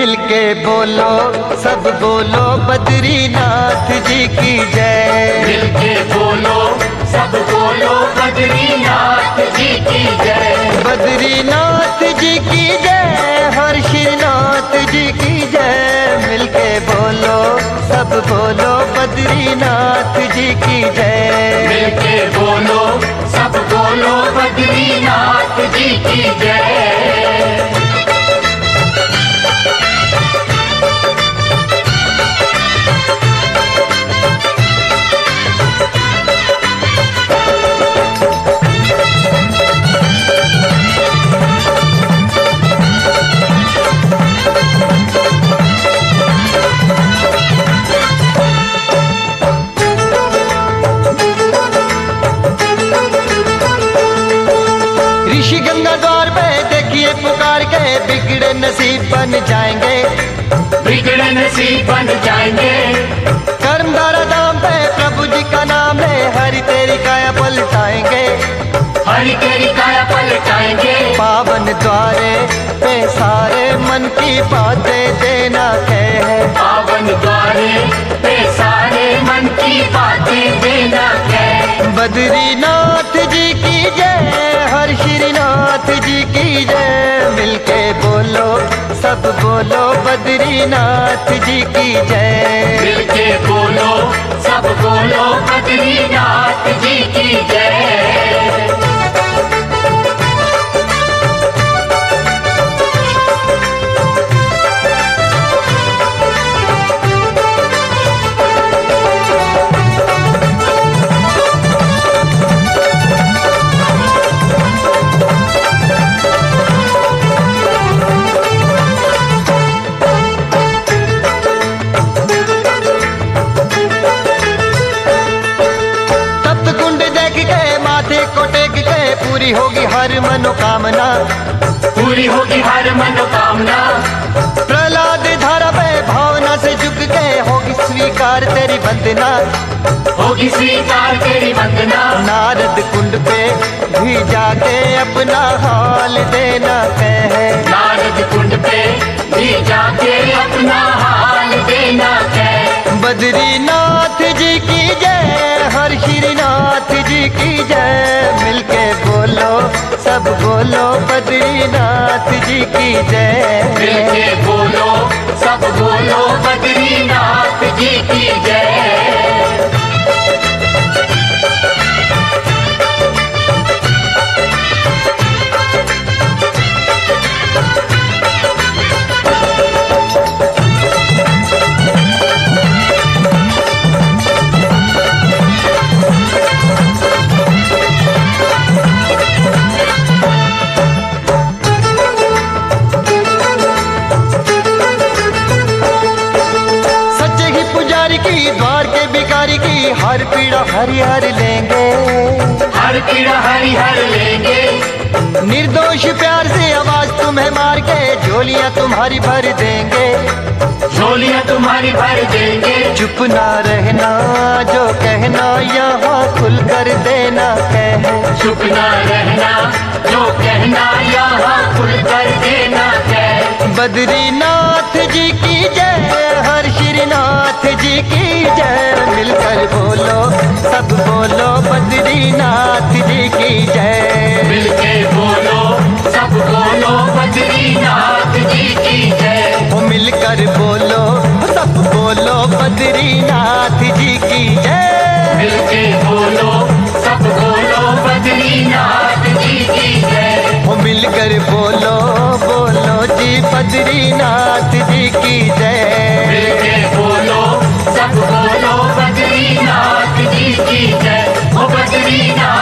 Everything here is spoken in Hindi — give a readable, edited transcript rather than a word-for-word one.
मिलके बोलो सब बोलो बद्रीनाथ जी की जय। मिलके बोलो सब बोलो बद्रीनाथ जी की जय। बद्रीनाथ जी की जय, हर्षनाथ जी की जय। मिलके बोलो सब बोलो बद्रीनाथ जी की जय। मिलके बोलो सब बोलो बद्रीनाथ जी की जय। ऋषि गंगा द्वार पे देखिए पुकार के, बिगड़े नसीब बन जाएंगे, बिगड़े नसीब बन जाएंगे। कर्मधारा धाम पे प्रभु जी का नाम ले, हरि तेरी काया पलटाएंगे, हरि तेरी काया पलटाएंगे। पावन द्वारे पे सारे मन की बातें देना कहे। पावन द्वारे पे सारे मन की बातें देना कहे। बद्रीनाथ जी की जय, हर्षनाथ जी की जय। मिलके बोलो सब बोलो बद्रीनाथ जी की जय। मिलके बोलो सब बोलो बद्रीनाथ जी की जय। पूरी होगी हर मनोकामना, पूरी होगी हर मनोकामना। प्रहलाद धारा पे भावना से झुक के होगी स्वीकार तेरी वंदना, होगी स्वीकार तेरी वंदना। नारद कुंड पे भी जाके अपना हाल देना कहे। नारद कुंड पे भी जाके अपना हाल देना कहे। बद्रीनाथ जी की जय, हर्षनाथ जी की जय। मिलके बोलो सब बोलो बद्रीनाथ जी की जय। मिलके बोलो सब बोलो बद्रीनाथ जी की जय। द्वार के भिखारी की हर पीड़ा हरिहर लेंगे, हर पीड़ा हरिहर लेंगे। निर्दोष प्यार से आवाज तुम्हें मार के झोलियां तुम्हारी भर देंगे, झोलियां तुम्हारी भर देंगे। चुप ना रहना जो कहना यहाँ खुल कर देना कहे। चुप ना रहना जो कहना यहाँ खुल कर देना कहे। बद्रीनाथ जी की जय, हर्षनाथ जी की जय। मिलकर बोलो सब बोलो बद्रीनाथ जी की जय। मिलके बोलो सब बोलो बद्रीनाथ जी की जय। वो मिलकर बोलो सब बोलो बद्रीनाथ जी की जय। मिलके बोलो सब बोलो बद्रीनाथ जी की जय। वो मिलकर बोलो बोलो जी बद्रीनाथ जी की जय। मिलके बोलो सब बोलो बद्रीनाथ जी की जय। ओ बद्रीनाथ